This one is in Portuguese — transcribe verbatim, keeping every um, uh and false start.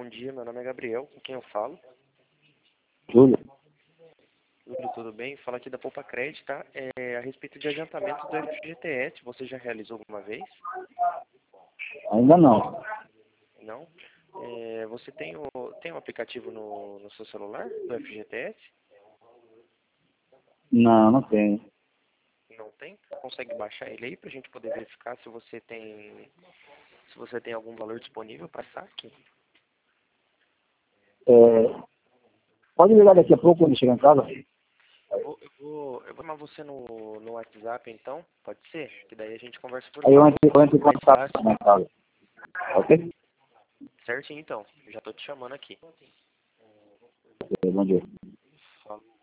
bom dia, meu nome é Gabriel, com quem eu falo? Júlio. Júlio, tudo bem? Fala aqui da Poupa Crédito, tá? É, a respeito de adiantamento do F G T S, você já realizou alguma vez? Ainda não. Não? É, você tem o, tem um aplicativo no, no seu celular, do F G T S? Não, não tenho. Não tem? Consegue baixar ele aí pra gente poder verificar se você tem, se você tem algum valor disponível para saque? É, pode ligar daqui a pouco quando chegar em casa? Eu vou, eu vou, eu vou chamar você no, no WhatsApp então, pode ser? Que daí a gente conversa por Aí eu lá. entro, eu entro em Mais contato fácil. com a minha casa. Ok? Certinho então, já tô te chamando aqui. Bom dia. Fala.